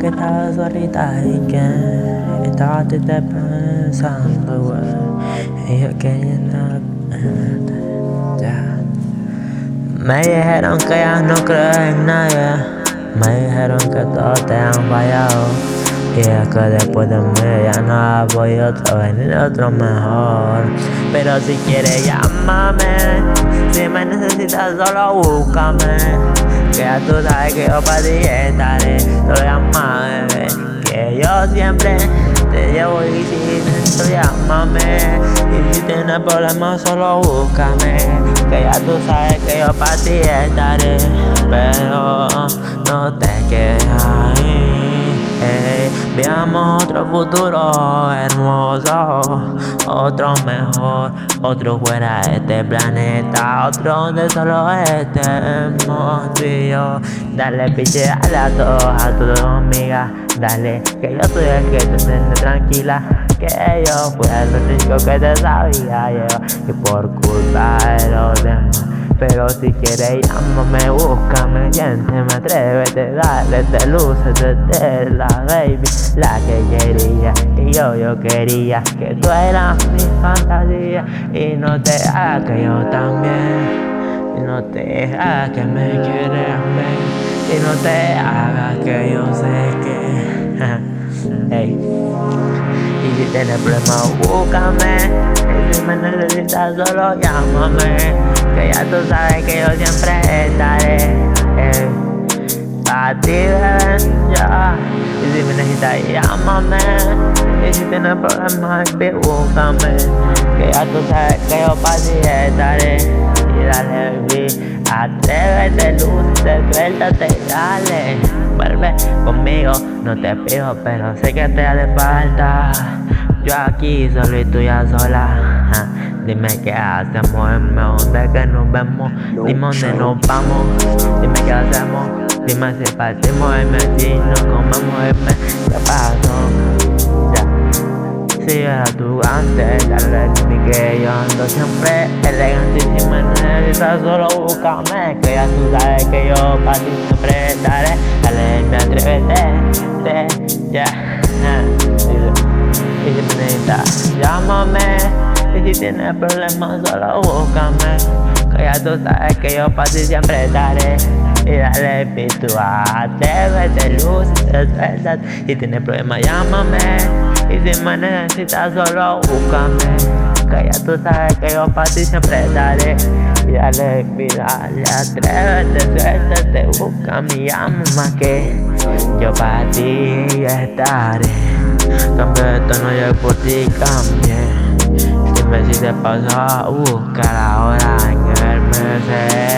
que estaba solita y que estaba triste pensando, güey. Y yo queriendo ya. Me dijeron que ya no creo en nadie. Me dijeron que todos te han fallado. Y es que después de mí ya no voy otro venir otro mejor. Pero si quieres llámame, si me necesitas solo búscame. Que ya tú sabes que yo para ti estaré. Solo llámame, que yo siempre te llevo y si solo llámame. Y si tienes problemas solo búscame. Que ya tú sabes que yo para ti estaré. Pero no te quedes ahí. Veamos otro futuro hermoso, otro mejor, otro fuera de este planeta, otro donde solo estemos tú y yo. Dale piche, dale a todas amigas, dale, que yo soy el que te tiene tranquila, que yo fui el único que te sabía yo, y por culpa de los demás. Pero si quieres llámame, búscame, siénteme, atrévete, dale, te luces, te la baby, la que quería, y yo quería que tú eras mi fantasía, y no te hagas que yo también, y no te hagas que me quieres a mí, y no te hagas que yo sé que, hey. Y si tienes problemas, búscame. Y si me necesitas, solo llámame. Que ya tú sabes que yo siempre estaré. A ti, bebé, ya. Y si me necesitas, llámame. Y si tienes problemas, búscame. Que ya tú sabes que yo para ti estaré. Y dale, baby, atrévete, lúcete, suéltate, dale. Vuelve conmigo, no te pido, pero sé que te hace falta. Yo aquí solo y tú ya sola. Dime qué hacemos, dónde que nos vemos. Dime dónde nos vamos, dime qué hacemos. Dime si partimos el mes, si nos comemos el mes. ¿Qué pasó? Ya. Si yo era tu antes, dale ni que yo ando siempre elegante. Y si me necesitas solo búscame. Que ya tú sabes que yo para ti siempre estaré. Dale, me atrévete, ya. Y si me necesitas, llámame. Y si tienes problemas, solo búscame. Que ya tú sabes que yo para ti siempre estaré. Y dale, tú atrévete, lúcete, suéltate. Si tienes problemas, llámame. Y si me necesitas, solo búscame. Que ya tú sabes que yo para ti siempre estaré. Y dale, dale, atrévete, suéltate, búscame, llama que yo para ti estaré. Cambio de tono, yo por ti cambié. Dime si te pasó a buscar ahora en el Mercedes.